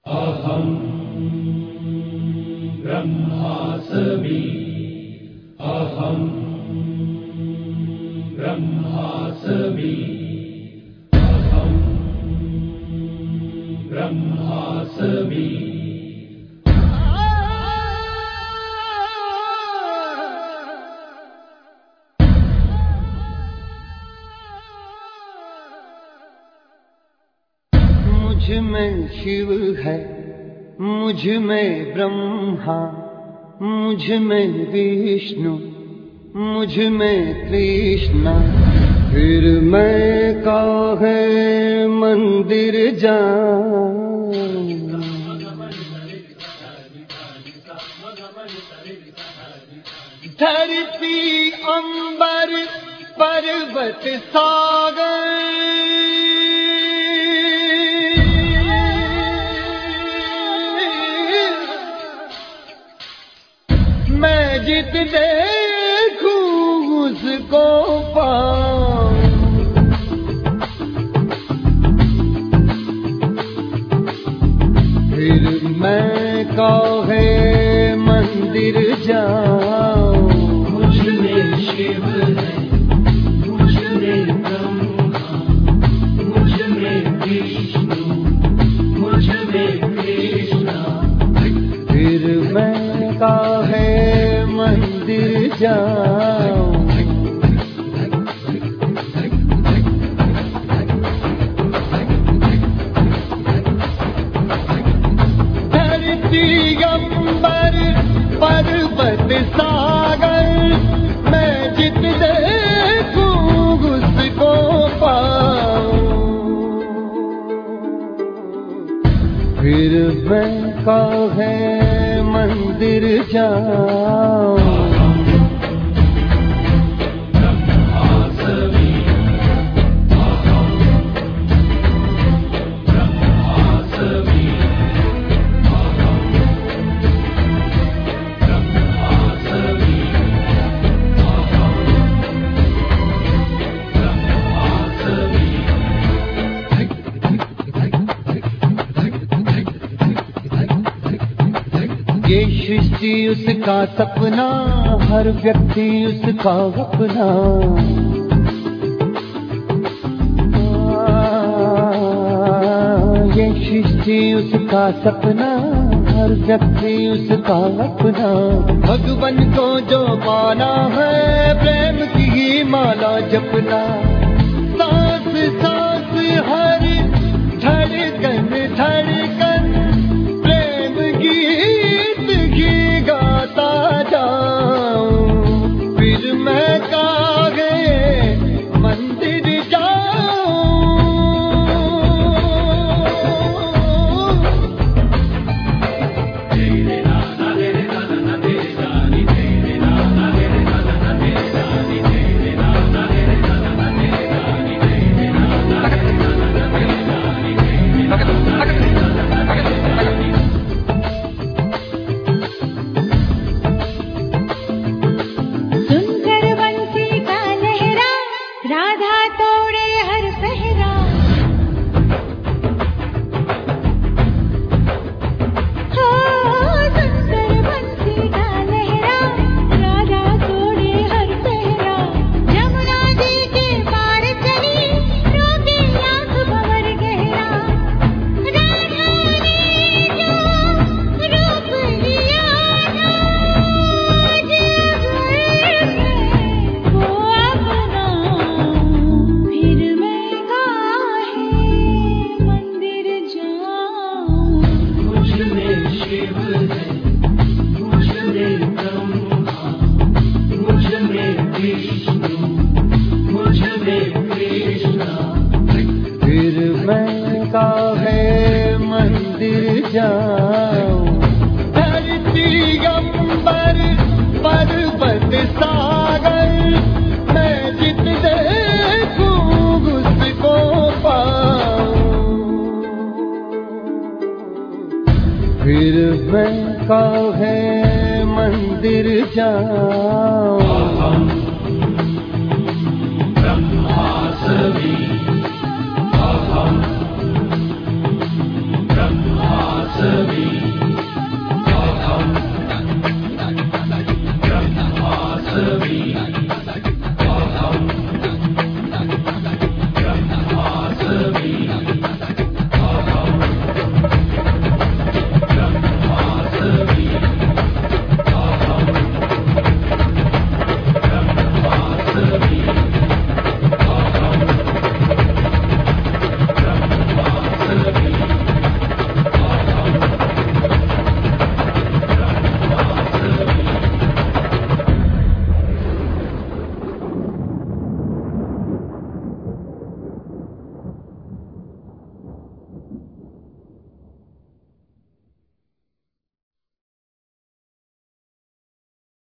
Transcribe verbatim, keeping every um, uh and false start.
अहं ब्रह्मास्मि अहं ब्रह्मास्मि अहं ब्रह्मास्मि। मुझ में शिव है, मुझ में ब्रह्मा, मुझ में विष्णु, मुझ में कृष्णा, फिर मैं काहे मंदिर जाऊं। धरती अंबर पर्वत सागर मैं जित देखूं उसको पाऊं। फिर मैं काहे मंदिर जाऊं। मुझ में शिव है, मुझ में ब्रह्मा, मुझ में विष्णु, मुझ में कृष्णा, फिर मैं काहे मंदिर जाऊं। धरती अंबर पर्वत सागर मैं जित देखूं उसको पाऊं। फिर मैं काहे मंदिर जाऊं। ये सृष्टि उसका सपना, हर व्यक्ति उसका अपना। ये सृष्टि उसका सपना, हर व्यक्ति उसका अपना। भगवान को जो पाना है प्रेम की ही माला जपना। सांस सांस हर धड़कन धड़कन प्रेम गीत ही गाता जाऊं। फिर मैं काहे मंदिर जाऊं। तेरे नाना तेरे नाना तेरे जानी, तेरे नाना तेरे नाना तेरे जानी, तेरे नाना तेरे नाना तेरे जानी, तेरे नाना तेरे नाना तेरे जानी, तेरे नाना तेरे नाना तेरे जानी। सुनकर बंसी का लहरा, राधा तोड़े हर पहरा। हो सुनकर बंसी का लहरा, राधा तोड़े हर पहरा। यमुना जी के पार चली, रोके लाख भंवर गहरा। राधा ने जो रूप लिया ना, वो अपना। फिर मैं काहे मंदिर जाऊं। मुझ में शिव है, मुझ में ब्रह्मा, मुझ में विष्णु, मुझ में कृष्णा, फिर मैं काहे मंदिर जाऊं। धरती अंबर पर्वत सागर मैं जित देखूं उसको पाऊं। फिर मैं काहे मंदिर जाऊं। अहं ब्रह्मास्मि